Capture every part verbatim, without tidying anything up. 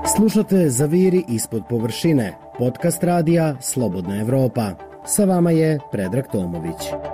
Slušate Zaviri ispod površine, podcast radija Slobodna Evropa. Sa vama je Predrag Tomović.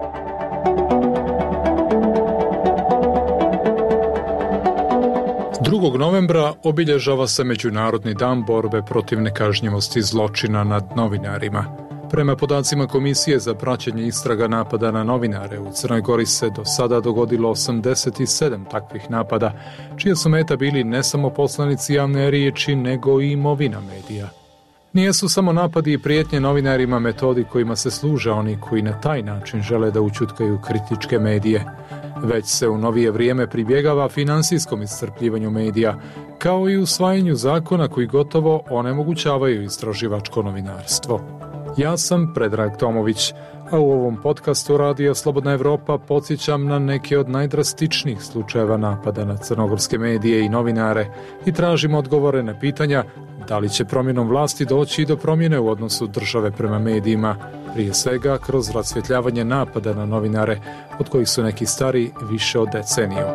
drugog novembra obilježava se Međunarodni dan borbe protiv nekažnjivosti zločina nad novinarima. Prema podacima Komisije za praćenje istraga napada na novinare, u Crnoj Gori se do sada dogodilo osamdeset sedam takvih napada, čija su meta bili ne samo poslanici javne riječi, nego i imovina medija. Nijesu samo napadi i prijetnje novinarima metodi kojima se služe oni koji na taj način žele da ućutkaju kritičke medije, već se u novije vrijeme pribjegava finansijskom iscrpljivanju medija, kao i usvajanju zakona koji gotovo onemogućavaju istraživačko novinarstvo. Ja sam Predrag Tomović, a u ovom podcastu Radija Slobodna Evropa podsjećam na neke od najdrastičnijih slučajeva napada na crnogorske medije i novinare i tražimo odgovore na pitanja da li će promjenom vlasti doći do promjene u odnosu države prema medijima, prije svega kroz rasvjetljavanje napada na novinare, od kojih su neki stari više od deceniju.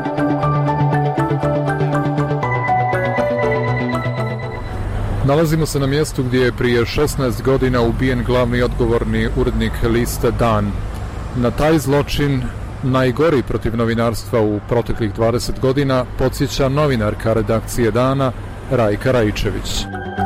Nalazimo se na mjestu gdje je prije šesnaest godina ubijen glavni odgovorni urednik lista Dan. Na taj zločin, najgori protiv novinarstva u proteklih dvadeset godina, podsjeća novinarka redakcije Dana, Rajka Raičević.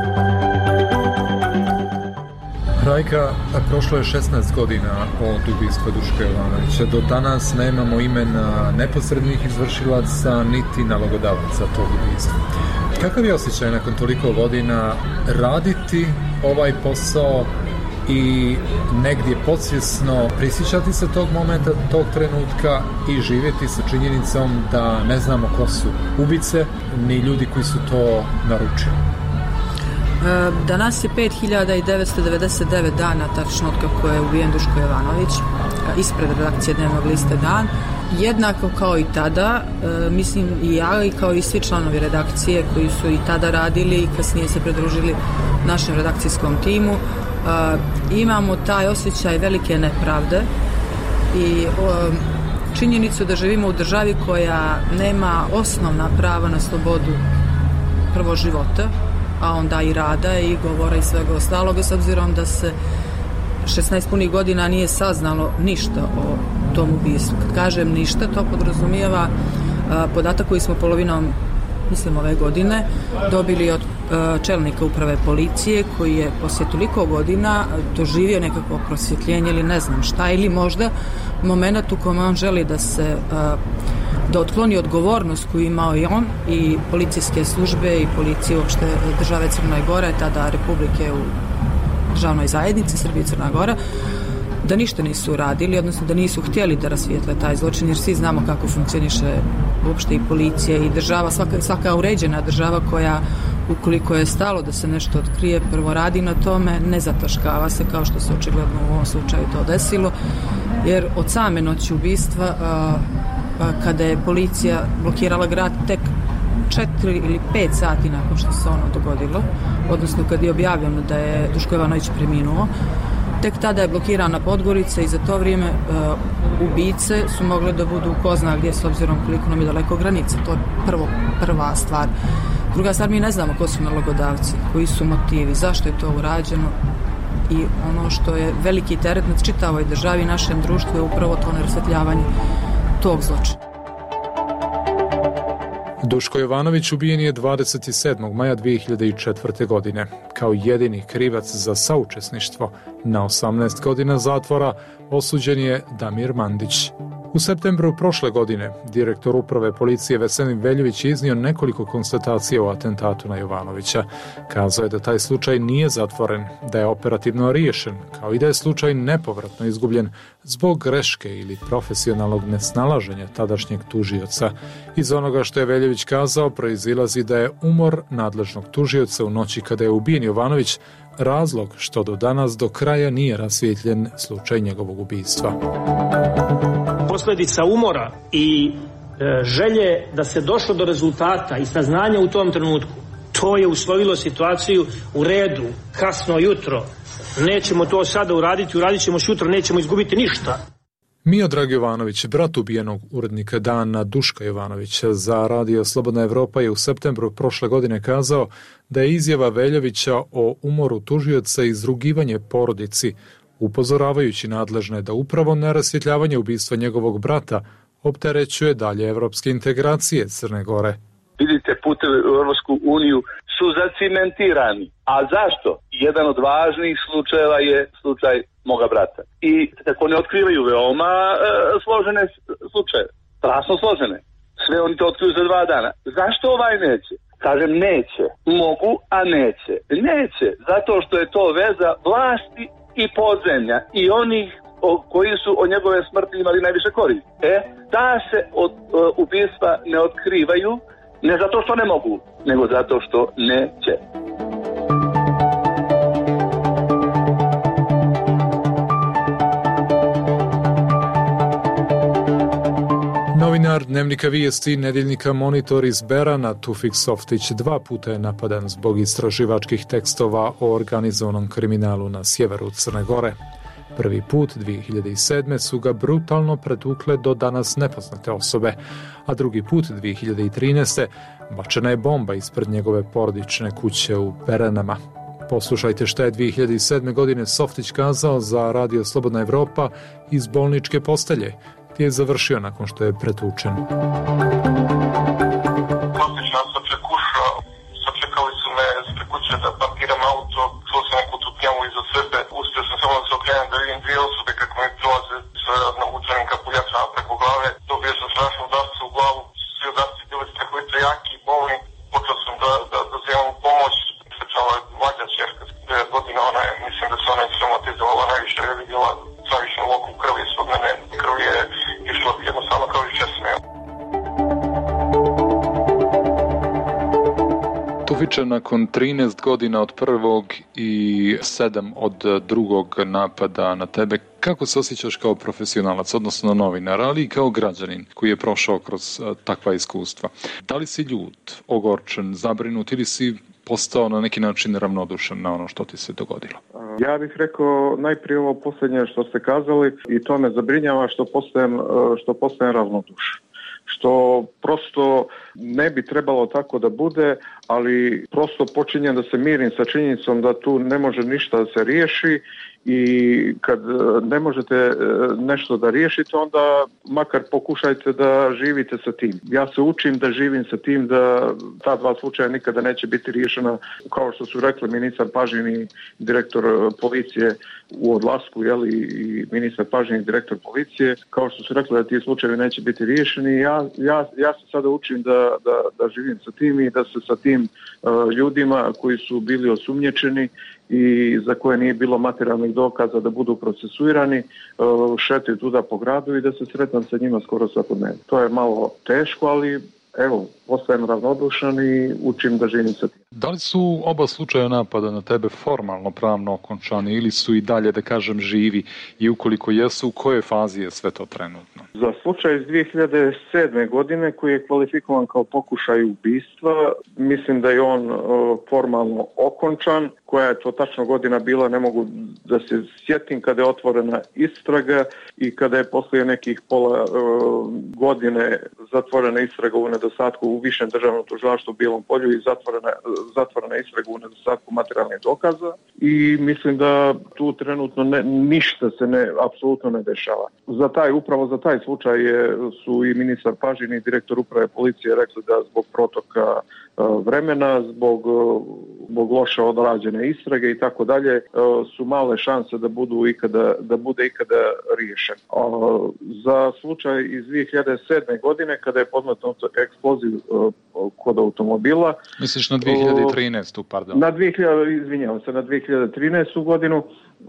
Rajka, prošlo je šesnaest godina od ubistva Duška Jovanovića. Do danas nemamo imena neposrednih izvršilaca niti nalogodavaca tog ubistva. Kakav je osjećaj nakon toliko godina raditi ovaj posao i negdje podsvjesno prisjećati se tog momenta, tog trenutka i živjeti sa činjenicom da ne znamo ko su ubice ni ljudi koji su to naručili? Danas je pet hiljada devetsto devedeset devet dana tačno od kako je ubijen Duško Jovanović ispred redakcije dnevnog lista Dan. Jednako kao i tada, mislim i ja i kao i svi članovi redakcije koji su i tada radili i kasnije se pridružili našem redakcijskom timu, imamo taj osjećaj velike nepravde i činjenicu da živimo u državi koja nema osnovna prava na slobodu prvo života, a onda i rada i govora i svega ostaloga, s obzirom da se šesnaest punih godina nije saznalo ništa o tom ubistvu. Kad kažem ništa, to podrazumijeva a, podatak koji smo polovinom, mislim, ove godine dobili od a, čelnika uprave policije, koji je poslije toliko godina doživio nekako prosvjetljenje ili ne znam šta, ili možda moment u kojem on želi da se a, da otkloni odgovornost koju imao i on i policijske službe i policije uopšte države Crne Gore, tada Republike u državnoj zajednici Srbije i Crna Gora, da ništa nisu uradili, odnosno da nisu htjeli da rasvijetle taj zločin, jer svi znamo kako funkcioniše uopšte i policija i država, svaka, svaka uređena država koja, ukoliko je stalo da se nešto otkrije, prvo radi na tome, ne zataškava se, kao što se očigledno u ovom slučaju to desilo, jer od same noći ubistva, a, a, kada je policija blokirala grad tek četiri ili pet sati nakon što se ono dogodilo, odnosno kad je objavljeno da je Duško Jovanović preminuo, tek tada je blokirana Podgorica i za to vrijeme uh, ubice su mogle da budu ko zna gdje, s obzirom koliko nam je daleko granice. To je prvo, prva stvar. Druga stvar, mi ne znamo ko su nalogodavci, koji su motivi, zašto je to urađeno, i ono što je veliki teret nad čitavoj državi i našem društvu je upravo to nerasvetljavanje tog zločina. Duško Jovanović ubijen je dvadeset sedmog maja dvije hiljade četvrte. godine. Kao jedini krivac za saučesništvo na osamnaest godina zatvora osuđen je Damir Mandić. U septembru prošle godine direktor uprave policije Veselin Veljović je iznio nekoliko konstatacija o atentatu na Jovanovića. Kazao je da taj slučaj nije zatvoren, da je operativno riješen, kao i da je slučaj nepovratno izgubljen zbog greške ili profesionalnog nesnalaženja tadašnjeg tužioca. Iz onoga što je Veljović kazao proizilazi da je umor nadležnog tužioca u noći kada je ubijen Jovanović razlog što do danas do kraja nije rasvijetljen slučaj njegovog ubistva. Posljedica umora i e, želje da se došlo do rezultata i saznanja u tom trenutku, to je uslovilo situaciju u redu, kasno jutro. Nećemo to sada uraditi, uradit ćemo sutra, nećemo izgubiti ništa. Miodrag Jovanović, brat ubijenog urednika Dana Duška Jovanovića za Radio Slobodna Evropa, je u septembru prošle godine kazao da je izjava Veljovića o umoru tužioca izrugivanje porodici, upozoravajući nadležne da upravo nerasvjetljavanje ubistva njegovog brata opterećuje dalje evropske integracije Crne Gore. Vidite, putevi u Europsku uniju su zacimentirani. A zašto? Jedan od važnih slučajeva je slučaj moga brata. I tako ne otkrivaju veoma e, složene slučaje. Strašno složene. Sve oni to otkriju za dva dana. Zašto ovaj neće? Kažem neće. Mogu, a neće. Neće. Zato što je to veza vlasti i podzemlja. I onih o, koji su od njegove smrti imali najviše koristi. E, ta se od e, ubistva ne otkrivaju, ne zato što ne mogu, nego zato što neće. Novinar Dnevnika vijesti Nedeljnika Monitor iz Berana, Tufik Softić, dva puta je napadan zbog istraživačkih tekstova o organizovanom kriminalu na sjeveru Crne Gore. Prvi put dvije hiljade sedme. su ga brutalno pretukle do danas nepoznate osobe, a drugi put dvije hiljade trinaeste. bačena je bomba ispred njegove porodične kuće u Beranama. Poslušajte šta je dvije hiljade sedme. godine Softić kazao za Radio Slobodna Evropa iz bolničke postelje, gdje je završio nakon što je pretučen. Softić nas sačekušao, sačekali su me ispred kuće da parkiram auto, čuo sam neku tutnjavu iza sebe, uspio sam samo da se okrenem da vidim dvije osobe kako mi prolaze sa navučenim kapuljačama preko glave, dobio sam strašnu udarcu u glavu, svi udarci bili strahovito jaki i bolni, počeo sam da, da, da zimam pomoć, srečala je mlađa čerka s devet godina, ona je, mislim da se ona traumatizovala najviše, je vidjela stravičnu loku krvi ispod mene, krv je išla jednostavno kao i česme. Tufiče, nakon trinaest godina od prvog i sedam od drugog napada na tebe, kako se osjećaš kao profesionalac, odnosno novinar, ali i kao građanin koji je prošao kroz takva iskustva? Da li si ljut, ogorčen, zabrinut ili si postao na neki način ravnodušan na ono što ti se dogodilo? Ja bih rekao najprije ovo posljednje što ste kazali i to me zabrinjava što postajem, što postajem ravnodušan. Što prosto ne bi trebalo tako da bude, ali prosto počinjem da se mirim sa činjenicom da tu ne može ništa da se riješi i kad ne možete nešto da riješite, onda makar pokušajte da živite sa tim. Ja se učim da živim sa tim, da ta dva slučaja nikada neće biti riješena, kao što su rekli ministar Pažin i direktor policije u odlasku, jeli, i ministar Pažin i direktor policije, kao što su rekli da ti slučajevi neće biti riješeni. Ja, ja, ja se sada učim da, da, da živim sa tim i da se sa tim uh, ljudima koji su bili osumnjičeni i za koje nije bilo materijalnih dokaza da budu procesuirani, šetaju tuda po gradu i da se sretnem sa njima skoro svakodnevno. To je malo teško, ali evo, postajem ravnodušan i učim da živim sa tim. Da li su oba slučaja napada na tebe formalno pravno okončani ili su i dalje, da kažem, živi, i ukoliko jesu, u kojoj fazi je sve to trenutno? Za slučaj iz dvije hiljade sedme. godine koji je kvalifikovan kao pokušaj ubistva, mislim da je on o, formalno okončan. Koja je to tačno godina bila, ne mogu da se sjetim, kada je otvorena istraga i kada je poslije nekih pola o, godine zatvorena istraga u nedostatku u Višem državnom tužilaštvu u Bijelom Polju i zatvorena, zatvorena istraga u nedostatku materijalnih dokaza i mislim da tu trenutno ne, ništa se ne, apsolutno ne dešava. Za taj, upravo za taj slučaj je, su i ministar Pažin i direktor uprave policije rekli da zbog protoka vremena, zbog, zbog loše odrađene istrage i tako dalje, su male šanse da budu ikada, da bude ikada riješen. Za slučaj iz dvije hiljade sedme. godine kada je poznat eksploziv kod automobila. Misliš na dvije hiljade trinaestu. pardon. Na dvije hiljade, izvinjavam se, na dvije hiljade trinaestu. godinu.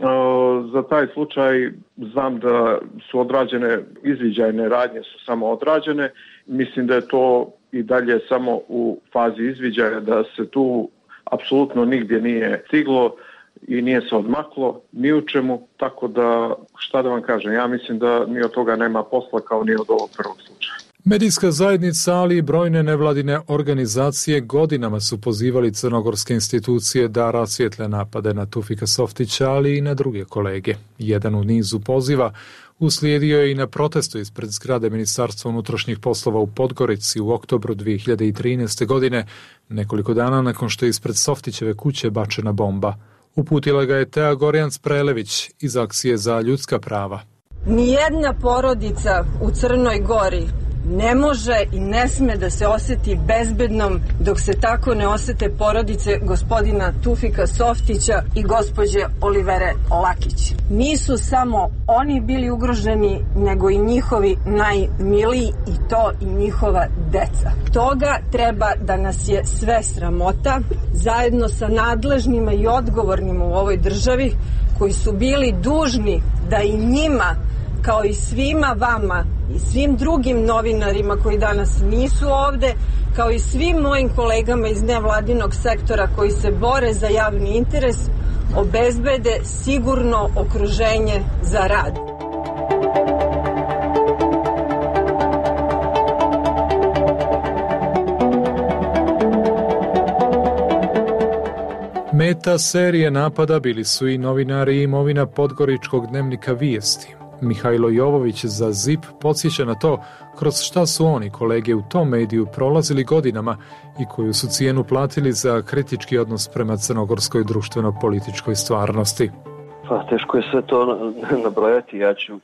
Za taj slučaj znam da su odrađene izviđajne radnje, su samo odrađene. Mislim da je to i dalje samo u fazi izviđaja, da se tu apsolutno nigdje nije stiglo i nije se odmaklo ni u čemu, tako da šta da vam kažem, ja mislim da ni od toga nema posla kao ni od ovog prvog slučaja. Medijska zajednica, ali i brojne nevladine organizacije godinama su pozivali crnogorske institucije da rasvijetle napade na Tufika Softića, ali i na druge kolege. Jedan u nizu poziva Uslijedio je i na protestu ispred zgrade Ministarstva unutrašnjih poslova u Podgorici u oktobru dvije hiljade trinaeste. godine, nekoliko dana nakon što je ispred Softićeve kuće bačena bomba. Uputila ga je Tea Gorjans-Prelević iz Akcije za ljudska prava. Nijedna porodica u Crnoj Gori ne može i ne sme da se osjeti bezbednom dok se tako ne osjete porodice gospodina Tufika Softića i gospođe Olivere Lakić. Nisu samo oni bili ugroženi, nego i njihovi najmiliji i to i njihova deca. Toga treba da nas je sve sramota, zajedno sa nadležnima i odgovornima u ovoj državi, koji su bili dužni da i njima, kao i svima vama i svim drugim novinarima koji danas nisu ovde, kao i svim mojim kolegama iz nevladinog sektora koji se bore za javni interes, obezbede sigurno okruženje za rad. Meta serije napada bili su i novinari i imovina podgoričkog dnevnika Vijesti. Mihajlo Jovović za Z I P podsjeća na to kroz šta su oni, kolege u tom mediju, prolazili godinama i koju su cijenu platili za kritički odnos prema crnogorskoj društveno-političkoj stvarnosti. Pa, teško je sve to nabrojati. Ja ću,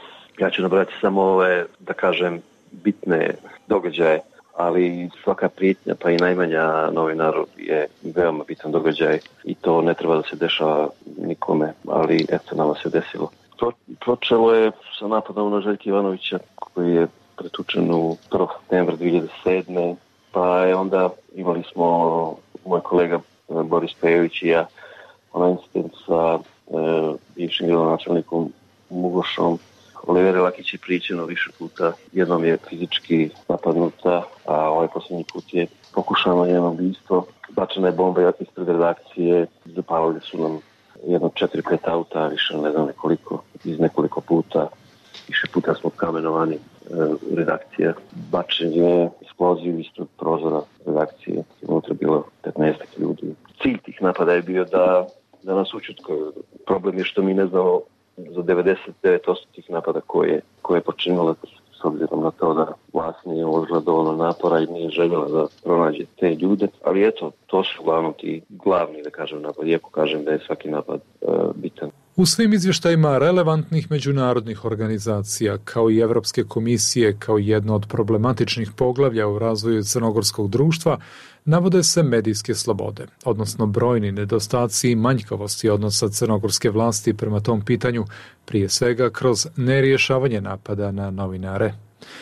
ja ću nabrojati samo ove, da kažem, bitne događaje, ali svaka prijetnja, pa i najmanja novinaru je veoma bitan događaj i to ne treba da se dešava nikome, ali eto, nama se desilo. Počelo je sa napadom na Željka Ivanovića koji je pretučen u prvog septembra dvije hiljade sedme. Pa je onda imali smo moj kolega Boris Pejović i ja onaj incident sa e, bivšim gradonačelnikom Mugošom. Olivera Lakić je pričeno više puta, jednom je fizički napadnuta, a ovaj posljednji put je pokušano njeno ubistvo. Bačena je bomba ispred redakcije, zapalili su nam jedno četiri pet auta, više ne znam nekoliko, iz nekoliko puta. Više puta smo kamenovani e, u redakcije. Bačen je eksploziv ispred prozora redakcije. Unutra bilo petnaest ljudi. Cilj tih napada je bio da, da nas učutkaju. Problem je što mi ne znamo za devedeset devet posto tih napada koje, koje je počinilo, s obzirom na to da vlast nije uložila dovoljno napora i nije željela da pronađe te ljude. Ali eto, to su uglavnom ti glavni, da kažem, napad. Iako kažem da je svaki napad e, bitan. U svim izvještajima relevantnih međunarodnih organizacija, kao i Evropske komisije, kao jedno od problematičnih poglavlja u razvoju crnogorskog društva, navode se medijske slobode, odnosno brojni nedostaci i manjkavosti odnosa crnogorske vlasti prema tom pitanju, prije svega kroz nerješavanje napada na novinare.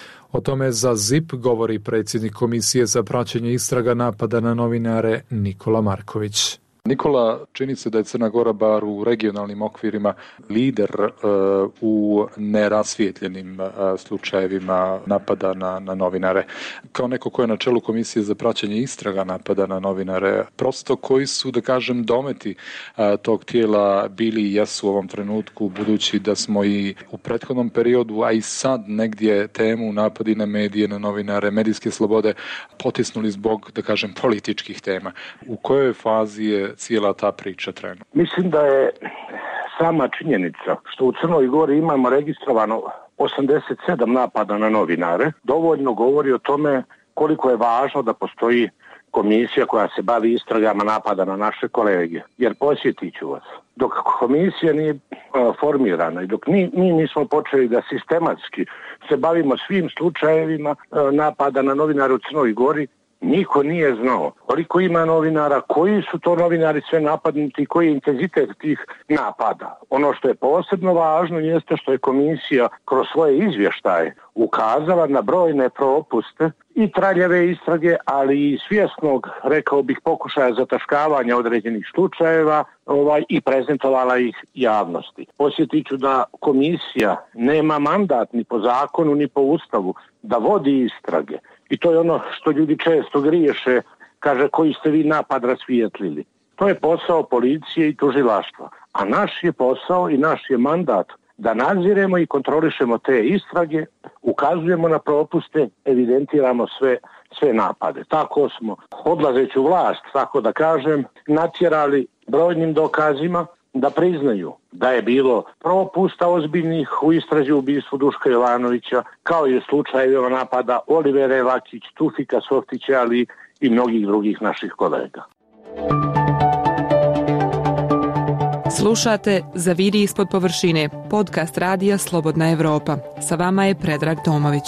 O tome za Z I P govori predsjednik Komisije za praćenje istraga napada na novinare Nikola Marković. Nikola, čini se da je Crna Gora bar u regionalnim okvirima lider uh, u nerasvijetljenim uh, slučajevima napada na, na novinare. Kao neko ko je na čelu Komisije za praćenje istraga napada na novinare, prosto koji su, da kažem, dometi uh, tog tijela bili i jesu u ovom trenutku, budući da smo i u prethodnom periodu, a i sad negdje temu napadi na medije, na novinare, medijske slobode potisnuli zbog, da kažem, političkih tema. U kojoj fazi je cijela ta priča trenutno? Mislim da je sama činjenica što u Crnoj Gori imamo registrovano osamdeset sedam napada na novinare dovoljno govori o tome koliko je važno da postoji komisija koja se bavi istragama napada na naše kolege. Jer posjetit ću vas, dok komisija nije uh, formirana i dok mi, mi nismo počeli da sistematski se bavimo svim slučajevima uh, napada na novinare u Crnoj Gori, niko nije znao koliko ima novinara, koji su to novinari sve napadnuti i koji je intenzitet tih napada. Ono što je posebno važno jeste što je komisija kroz svoje izvještaje ukazala na brojne propuste i traljave istrage, ali i svjesnog, rekao bih, pokušaja zataškavanja određenih slučajeva ovaj, i prezentovala ih javnosti. Posjetit ću da komisija nema mandat ni po zakonu ni po ustavu da vodi istrage. I to je ono što ljudi često griješe, kaže koji ste vi napad rasvijetlili. To je posao policije i tužilaštva. A naš je posao i naš je mandat da nadziremo i kontrolišemo te istrage, ukazujemo na propuste, evidentiramo sve, sve napade. Tako smo, odlazeći u vlast, tako da kažem, natjerali brojnim dokazima da priznaju da je bilo propusta ozbiljnih u istrazi u ubistvu Duška Jovanovića, kao i u slučajevima napada Olivere Lakić, Tufika Softića, ali i mnogih drugih naših kolega. Slušate Zaviri ispod površine, podcast radija Slobodna Evropa. Sa vama je Predrag Tomović.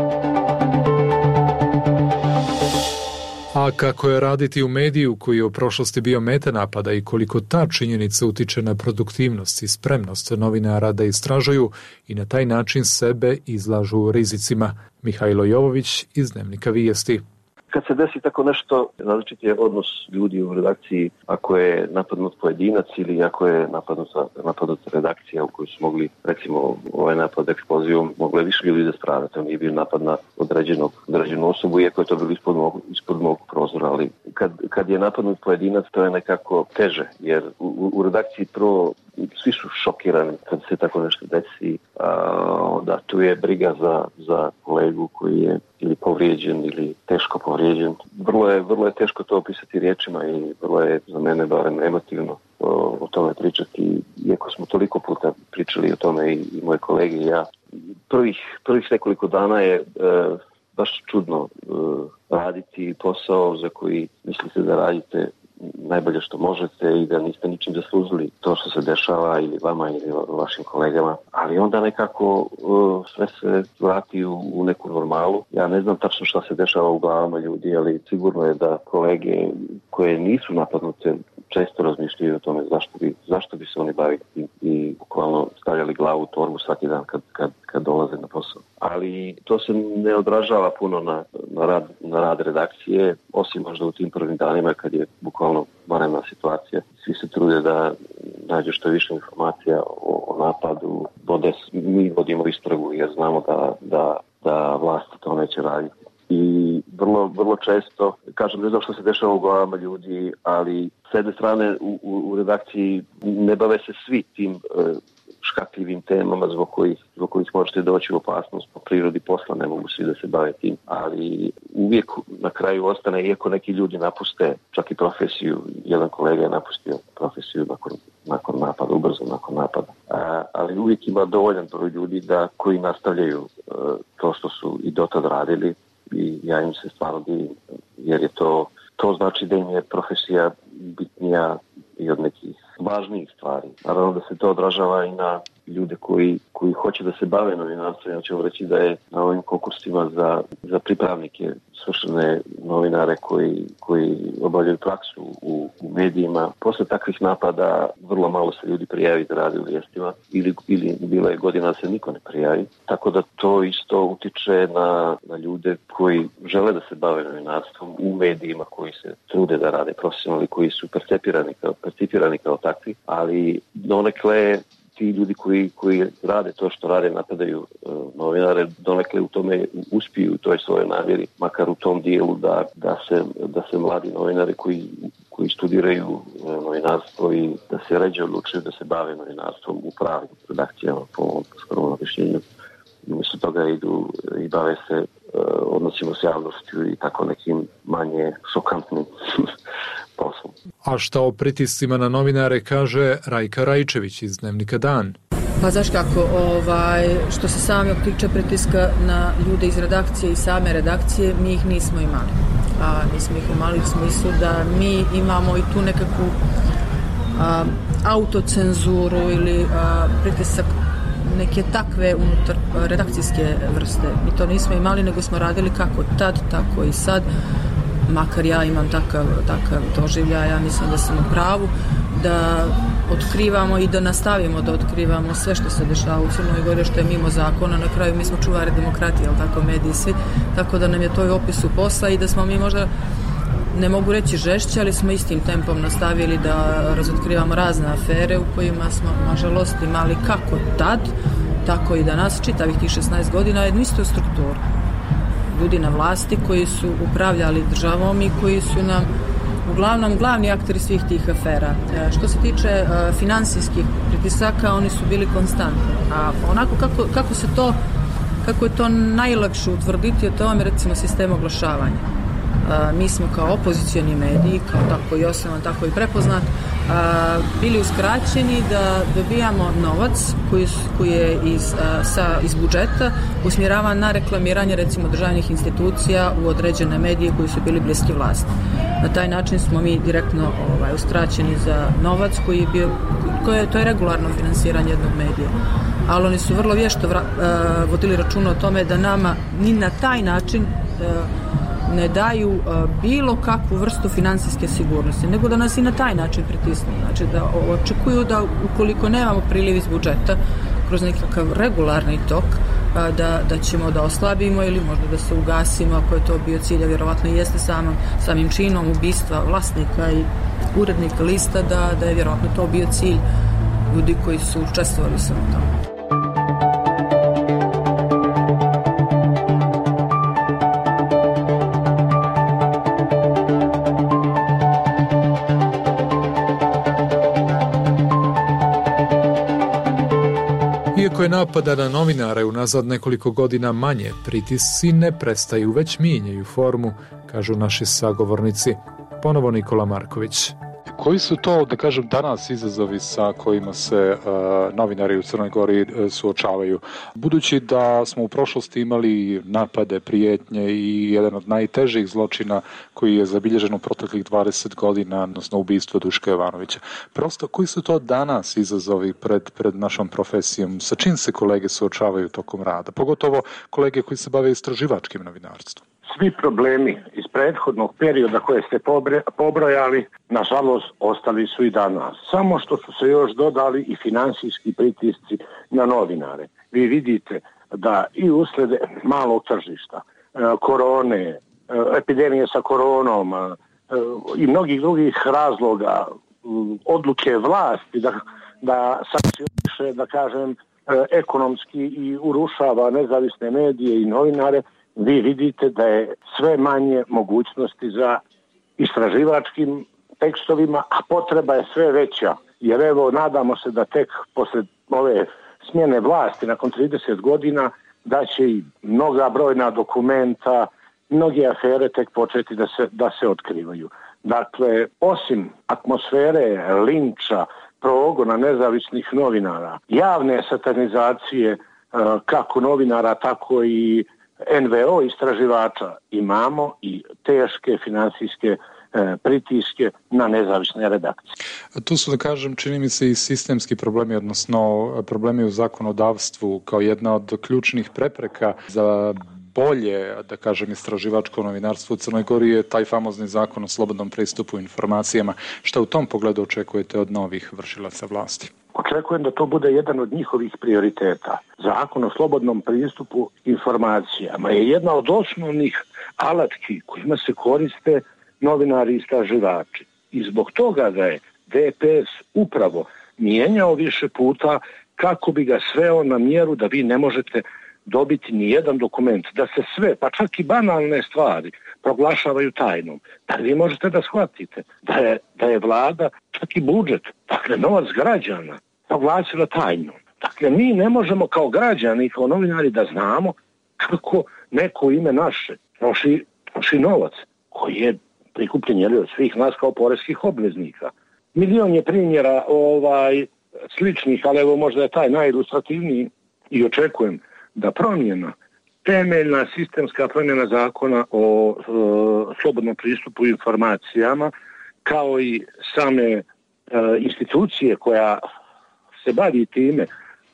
A kako je raditi u mediju koji je u prošlosti bio meta napada i koliko ta činjenica utiče na produktivnost i spremnost novinara da istražuju i na taj način sebe izlažu rizicima. Mihajlo Jovović iz Dnevnika Vijesti. Kad se desi tako nešto, različit je odnos ljudi u redakciji ako je napadnut pojedinac ili ako je napadnuta, napadnuta redakcija u kojoj su mogli, recimo, ovaj napad eksplozijom, mogli više ljudi da strada. To nije bio napad na određenog, određenu osobu, iako je to bilo ispod mog, ispod mog prozora. Ali kad, kad je napadnut pojedinac, to je nekako teže, jer u, u redakciji prvo svi su šokirani kad se tako nešto desi. A, da tu je briga za, za kolegu koji je ili povrijeđen ili teško povrijeđen. Vrlo je, vrlo je teško to opisati riječima i vrlo je za mene barem emotivno o, o tome pričati. Iako smo toliko puta pričali o tome i, i moje kolege i ja. Prvih, prvih nekoliko dana je e, baš čudno e, raditi posao za koji mislite da radite najbolje što možete i da niste ničim zaslužili to što se dešava ili vama ili vašim kolegama. Ali onda nekako uh, sve se vrati u, u neku normalu. Ja ne znam tačno šta se dešava u glavama ljudi, ali sigurno je da kolege koje nisu napadnute često razmišljaju o tome zašto bi, zašto bi se oni bavili i, i bukvalno stavljali glavu u torbu svaki dan kad, kad, kad dolaze na posao. Ali to se ne odražava puno na, na, rad, na rad redakcije, osim možda u tim prvim danima kad je bukvalno vanredna situacija. Svi se trude da nađu što više informacija o, o napadu. Vode, mi vodimo istragu jer znamo da, da, da vlast to neće raditi. I vrlo, vrlo često, kažem, ne znam što se dešava u glavama ljudi, ali s jedne strane u, u, u redakciji ne bave se svi tim e, škakljivim temama zbog kojih, zbog kojih možete doći u opasnost. Po prirodi posla ne mogu svi da se bave tim, ali uvijek na kraju ostane, iako neki ljudi napuste čak i profesiju, jedan kolega je napustio profesiju nakon, nakon napada, ubrzo nakon napada, a, ali uvijek ima dovoljan broj ljudi da koji nastavljaju e, to što su i dotad radili. I ja im se stvarno divim, jer je to, to znači da im je profesija bitnija i od nekih važnijih stvari. Naravno da se to odražava i na ljude koji, koji hoće da se bave novinarstvom. Ja ću vam reći da je na ovim konkursima za, za pripravnike svršene novinare koji, koji obavljaju praksu u, u medijima. Posle takvih napada vrlo malo se ljudi prijavi da rade u vijestima ili, ili bila je godina da se niko ne prijavi. Tako da to isto utiče na, na ljude koji žele da se bave novinarstvom u medijima, koji se trude da rade profesionalno, koji su percepirani kao, percipirani kao takvi, ali donekle ti ljudi koji, koji rade to što rade, napadaju uh, novinare, donekle u tome uspiju u toj svojoj namjeri, makar u tom dijelu da, da, se, da se mladi novinari koji, koji studiraju uh, novinarstvo i da se ređe odlučuju da se bave novinarstvom u pravim redakcijama po ovom skromnom objašnjenju. Umjesto toga idu i bave se uh, odnosima s javnošću i tako nekim manje šokantnim poslom. A šta o pritiscima na novinare kaže Rajka Rajčević iz Dnevnika Dan? Pa znaš kako, ovaj, što se samog tiče pritiska na ljude iz redakcije i same redakcije, mi ih nismo imali. A nismo ih imali u smislu da mi imamo i tu nekakvu a, autocenzuru ili a, pritisak neke takve unutar redakcijske vrste. Mi to nismo imali, nego smo radili kako tad, tako i sad. Makar ja imam takav, takav doživljaj, ja mislim da sam u pravu, da otkrivamo i da nastavimo da otkrivamo sve što se dešava u Crnoj Gori, što je mimo zakona. Na kraju mi smo čuvari demokratije, ali tako mediji svi, tako da nam je to i opisu posla i da smo mi možda, ne mogu reći žešće, ali smo istim tempom nastavili da razotkrivamo razne afere u kojima smo, nažalost, imali kako tad, tako i danas, čitavih tih šesnaest godina, jednu istu strukturu. Ljudi na vlasti koji su upravljali državom i koji su nam uglavnom glavni akteri svih tih afera. E, što se tiče e, finansijskih pritisaka, oni su bili konstantni. A onako kako, kako se to, kako je to najlakše utvrditi, to vam je recimo sistem oglašavanja. mi smo kao opozicioni mediji, kao tako i osnovan, tako i prepoznat, bili uskraćeni da dobijamo novac koji, koji je iz, sa, iz budžeta usmjeravan na reklamiranje recimo državnih institucija u određene medije koji su bili bliski vlasti. Na taj način smo mi direktno ovaj, uskraćeni za novac koji je bio, koje, to je regularno finansiranje jednog medija. Ali oni su vrlo vješto vra, uh, vodili računa o tome da nama ni na taj način uh, ne daju uh, bilo kakvu vrstu financijske sigurnosti, nego da nas i na taj način pritisnu. Znači da očekuju da ukoliko nemamo priliv iz budžeta kroz nekakav regularni tok, uh, da, da ćemo da oslabimo ili možda da se ugasimo, ako je to bio cilj, a vjerovatno i jeste samim, samim činom ubistva vlasnika i urednika lista, da, da je vjerovatno to bio cilj ljudi koji su učestvovali sa tamo. Iako je napada na novinare unazad nekoliko godina manje, pritisci ne prestaju, već mijenjaju formu, kažu naši sagovornici. Ponovo Nikola Marković. Koji su to, da kažem, danas izazovi sa kojima se uh, novinari u Crnoj Gori uh, suočavaju? Budući da smo u prošlosti imali napade, prijetnje i jedan od najtežih zločina koji je zabilježen u proteklih dvadeset godina, odnosno ubistvo Duška Jovanovića. Prosto, koji su to danas izazovi pred, pred našom profesijom? Sa čim se kolege suočavaju tokom rada? Pogotovo kolege koji se bave istraživačkim novinarstvom. Svi problemi iz prethodnog perioda koje ste pobrojali, nažalost, ostali su i danas. Samo što su se još dodali i finansijski pritisci na novinare. Vi vidite da i usled malog tržišta, korone, epidemije sa koronom i mnogih drugih razloga, odluke vlasti da, da sankcioniše, da kažem, ekonomski i urušava nezavisne medije i novinare, vi vidite da je sve manje mogućnosti za istraživačkim tekstovima, a potreba je sve veća. Jer evo, nadamo se da tek posle ove smjene vlasti nakon trideset godina da će i mnoga brojna dokumenta, mnoge afere tek početi da se, da se otkrivaju. Dakle, osim atmosfere linča, progona nezavisnih novinara, javne satanizacije kako novinara, tako i en ve o istraživača, imamo i teške finansijske e, pritiske na nezavisne redakcije. Tu su, da kažem, čini mi se i sistemski problemi, odnosno problemi u zakonodavstvu kao jedna od ključnih prepreka za bolje, da kažem, istraživačko novinarstvo u Crnoj Gori je taj famozni zakon o slobodnom pristupu informacijama. Šta u tom pogledu očekujete od novih vršilaca vlasti? Očekujem da to bude jedan od njihovih prioriteta. Zakon o slobodnom pristupu informacijama je jedna od osnovnih alatki kojima se koriste novinari i istraživači. I zbog toga ga je de pe es upravo mijenjao više puta kako bi ga sveo na mjeru da vi ne možete dobiti ni jedan dokument, da se sve, pa čak i banalne stvari proglašavaju tajnom. Da vi možete da shvatite da je, da je vlada, čak i budžet, dakle novac građana, proglasila tajnom. Dakle, mi ne možemo kao građani, kao novinari da znamo kako neko ime naše troši, troši novac koji je prikupljen jeli, od svih nas kao poreskih obveznika. Milion je primjera ovaj, sličnih, ali evo možda je taj najilustrativniji i očekujem da promjena, temeljna sistemska promjena zakona o e, slobodnom pristupu informacijama, kao i same e, institucije koja se bavi time,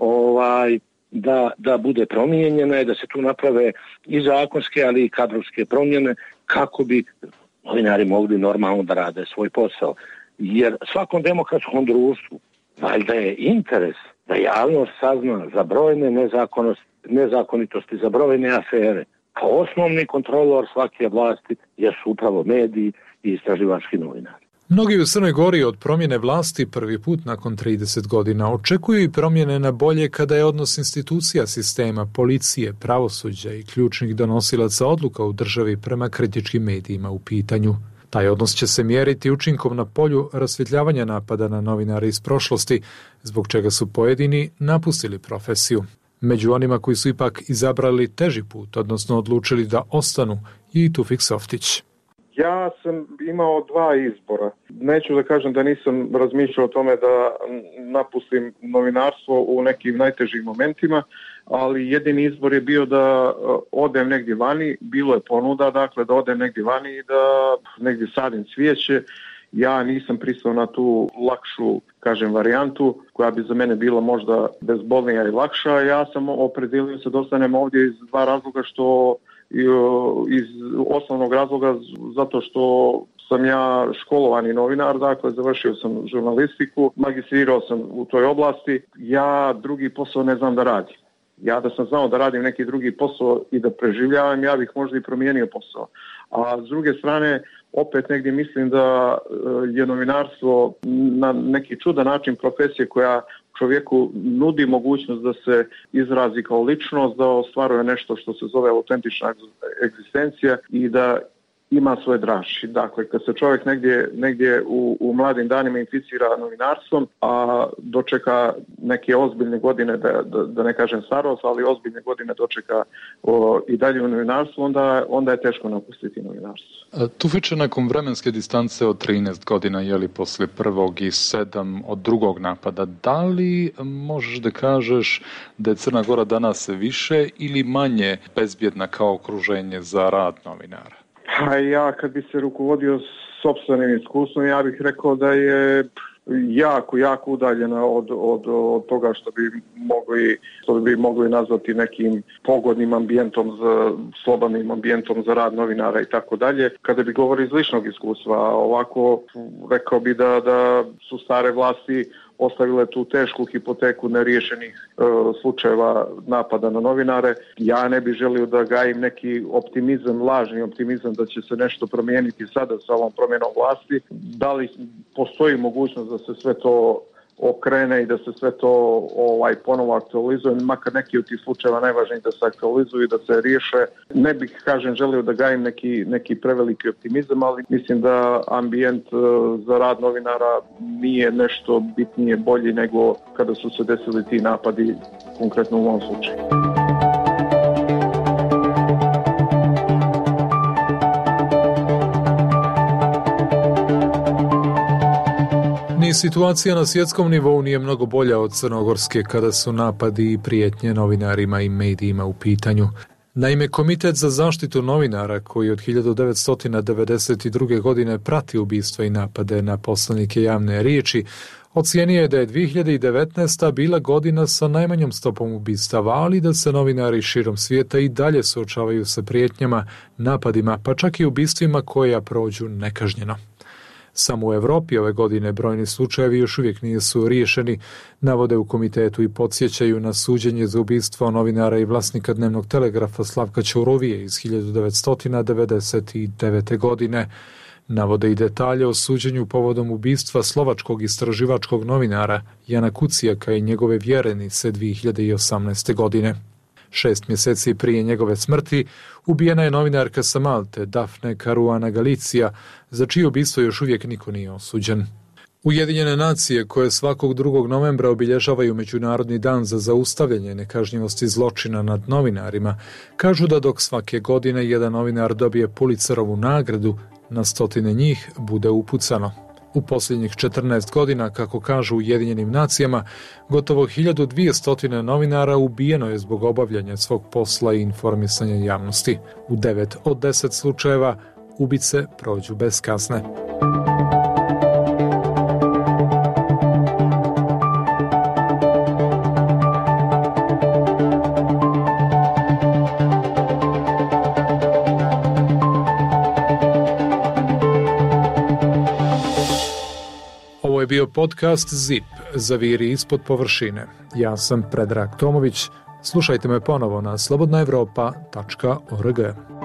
ovaj, da, da bude promijenjena i da se tu naprave i zakonske, ali i kadrovske promjene kako bi novinari mogli normalno da rade svoj posao. Jer svakom demokratskom društvu valjda je interes da javnost sazna za brojne nezakonitosti, za brojne afere. Kao osnovni kontrolor svake vlasti jesu upravo mediji i istraživački novinari. Mnogi u Crnoj Gori od promjene vlasti prvi put nakon trideset godina očekuju i promjene na bolje kada je odnos institucija sistema, policije, pravosuđa i ključnih donosilaca odluka u državi prema kritičkim medijima u pitanju. Taj odnos će se mjeriti učinkom na polju rasvjetljavanja napada na novinare iz prošlosti, zbog čega su pojedini napustili profesiju. Među onima koji su ipak izabrali teži put, odnosno odlučili da ostanu, je i Tufik Softić. Ja sam imao dva izbora. Neću da kažem da nisam razmišljao o tome da napustim novinarstvo u nekim najtežim momentima, ali jedini izbor je bio da odem negdje vani, bilo je ponuda, dakle da odem negdje vani i da negdje sadim cvijeće. Ja nisam pristao na tu lakšu, kažem, varijantu koja bi za mene bila možda bezbolnija i lakša. Ja sam opredelio se da ostanem ovdje iz dva razloga, što iz osnovnog razloga zato što sam ja školovani novinar, dakle završio sam žurnalistiku, magistrirao sam u toj oblasti. Ja drugi posao ne znam da radim. Ja da sam znao da radim neki drugi posao i da preživljavam, ja bih možda i promijenio posao. A s druge strane, opet negdje mislim da je novinarstvo na neki čudan način profesije koja čovjeku nudi mogućnost da se izrazi kao ličnost, da ostvaruje nešto što se zove autentična egzistencija i da ima svoje draži. Dakle, kad se čovjek negdje, negdje u, u mladim danima inficira novinarstvom, a dočeka neke ozbiljne godine, da, da, da ne kažem starost, ali ozbiljne godine dočeka o, i dalje u novinarstvu, onda, onda je teško napustiti novinarstvo. Tufiče, nakon vremenske distance od trinaest godina, jeli poslije prvog i sedam od drugog napada, da li možeš da kažeš da je Crna Gora danas više ili manje bezbjedna kao okruženje za rad novinara? A ja kad bi se rukovodio sopstvenim iskustvom, ja bih rekao da je jako, jako udaljena od, od, od toga što bi mogli, što bi mogli nazvati nekim pogodnim ambijentom, za, slobodnim ambijentom za rad novinara i tako dalje. Kada bi govorio iz ličnog iskustva, ovako rekao bi da, da su stare vlasti ostavile tu tešku hipoteku neriješenih e, slučajeva napada na novinare. Ja ne bih želio da gajim neki optimizam, lažni optimizam da će se nešto promijeniti sada sa ovom promjenom vlasti. Da li postoji mogućnost da se sve to okrene i da se sve to ovaj ponovo aktualizuje, makar neki od tih slučajeva najvažniji da se aktualizuju i da se riješe. Ne bih, kažem, želio da gajim neki, neki preveliki optimizam, ali mislim da ambijent za rad novinara nije nešto bitnije bolji nego kada su se desili ti napadi, konkretno u ovom slučaju. Ni situacija na svjetskom nivou nije mnogo bolja od crnogorske kada su napadi i prijetnje novinarima i medijima u pitanju. Naime, Komitet za zaštitu novinara, koji od hiljadu devetsto devedeset druge. godine prati ubistva i napade na poslanike javne riječi, ocijenio je da je dvije hiljade devetnaesta. bila godina sa najmanjom stopom ubistava, ali da se novinari širom svijeta i dalje suočavaju sa prijetnjama, napadima, pa čak i ubistvima koja prođu nekažnjeno. Samo u Europi ove godine brojni slučajevi još uvijek nisu riješeni, navode u komitetu i podsjećaju na suđenje za ubistvo novinara i vlasnika dnevnog telegrafa Slavka Ćurovije iz hiljadu devetsto devedeset devete. godine. Navode i detalje o suđenju povodom ubistva slovačkog istraživačkog novinara Jana Kucijaka i njegove vjerenice dvije hiljade osamnaeste. godine. Šest mjeseci prije njegove smrti ubijena je novinarka sa Malte, Dafne Caruana Galizia, za čije ubistvo još uvijek niko nije osuđen. Ujedinjene nacije, koje svakog drugog novembra obilježavaju Međunarodni dan za zaustavljanje nekažnjivosti zločina nad novinarima, kažu da dok svake godine jedan novinar dobije Pulitzerovu nagradu, na stotine njih bude upucano. U posljednjih četrnaest godina, kako kažu Ujedinjenim nacijama, gotovo hiljadu dvjesto novinara ubijeno je zbog obavljanja svog posla i informisanja javnosti. U devet od deset slučajeva ubice prođu bez kazne. Ovo je bio podcast Zip, Zaviri ispod površine. Ja sam Predrag Tomović. Slušajte me ponovo na slobodna evropa tačka org.